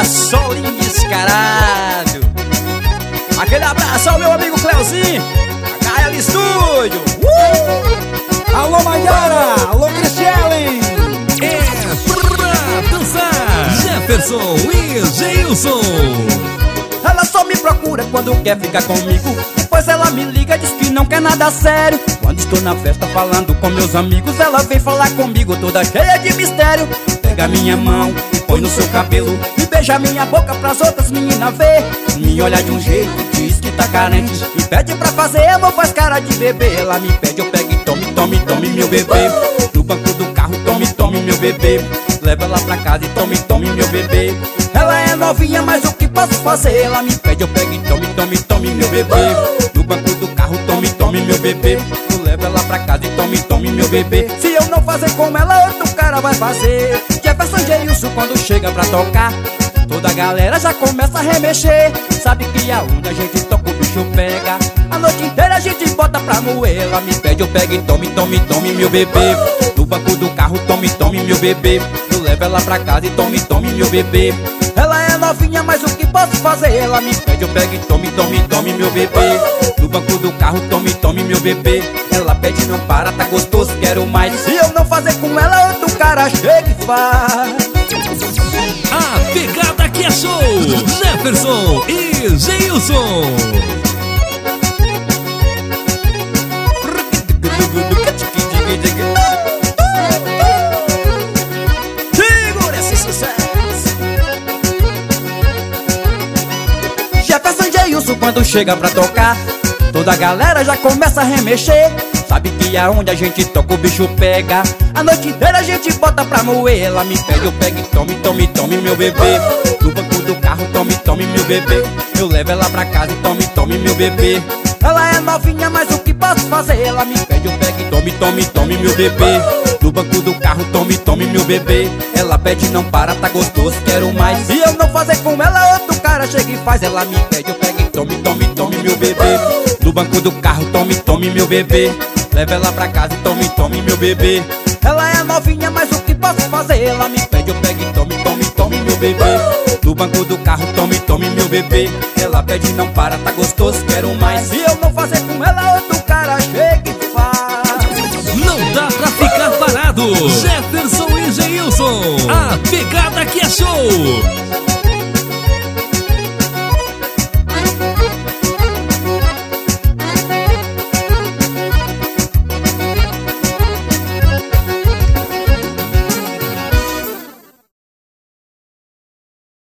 Solinho descarado. Aquele abraço ao meu amigo Cleuzinho, KL Studio. Alô Maiara, alô Cristiane. Pra dançar, Jefferson e Geilson. Ela só me procura quando quer ficar comigo. Depois ela me liga, diz que não quer nada sério. Quando estou na festa falando com meus amigos, ela vem falar comigo toda cheia de mistério. Pega minha mão e põe no seu cabelo, e beija minha boca pras outras meninas ver. Me olha de um jeito, diz que tá carente, e pede pra fazer amor, faz cara de bebê. Ela me pede, eu pego e tome, tome, tome meu bebê. No banco do carro, tome, tome meu bebê. Leva ela pra casa e tome, tome meu bebê. Ela é novinha, mas o que posso fazer? Ela me pede, eu pego e tome, tome, tome meu bebê. No banco do carro, tome, tome meu bebê. Eu levo ela pra casa e tome, tome meu bebê. Se eu não fazer como ela, outro cara vai fazer. Jefferson Geilson quando chega pra tocar, toda a galera já começa a remexer. Sabe que aonde a gente toca o bicho pega. A noite inteira a gente bota pra moer. Ela me pede, eu pego e tome, tome, tome meu bebê. No banco do carro, tome, tome meu bebê. Eu levo ela pra casa e tome, tome meu bebê. Ela é novinha, mas o que posso fazer? Ela me pede, eu pego e tome, tome, tome meu bebê. No banco do carro, tome, tome meu bebê. Ela pede, não para, tá gostoso, quero mais. Se eu não fazer com ela, outro cara chega e faz. A pegada que é show, Jefferson e Geilson. Segura esse sucesso. Jefferson Geilson quando chega pra tocar, toda a galera já começa a remexer. Sabe que aonde a gente toca o bicho pega. A noite inteira a gente bota pra moer. Ela me pede, eu pego e tome, tome, tome meu bebê. No banco do carro, tome, tome meu bebê. Eu levo ela pra casa e tome, tome meu bebê. Ela é novinha, mas o que posso fazer? Ela me pede, eu pego e tome, tome, tome meu bebê. No banco do carro, tome, tome meu bebê. Ela pede, não para, tá gostoso, quero mais. Se eu não fazer com ela, outro cara chega e faz. Ela me pede, eu pego e tome, tome, tome meu bebê. No banco do carro, tome, tome meu bebê. Leva ela pra casa e tome, tome meu bebê. Ela é novinha, mas o que posso fazer? Ela me pede, eu pego e tome, tome, tome meu bebê. No banco do carro, tome, tome meu bebê. Ela pede, não para, tá gostoso, quero mais. Se eu não fazer com ela, outro cara chega e faz. Não dá pra ficar parado, Jefferson e Geilson. A pegada que é show.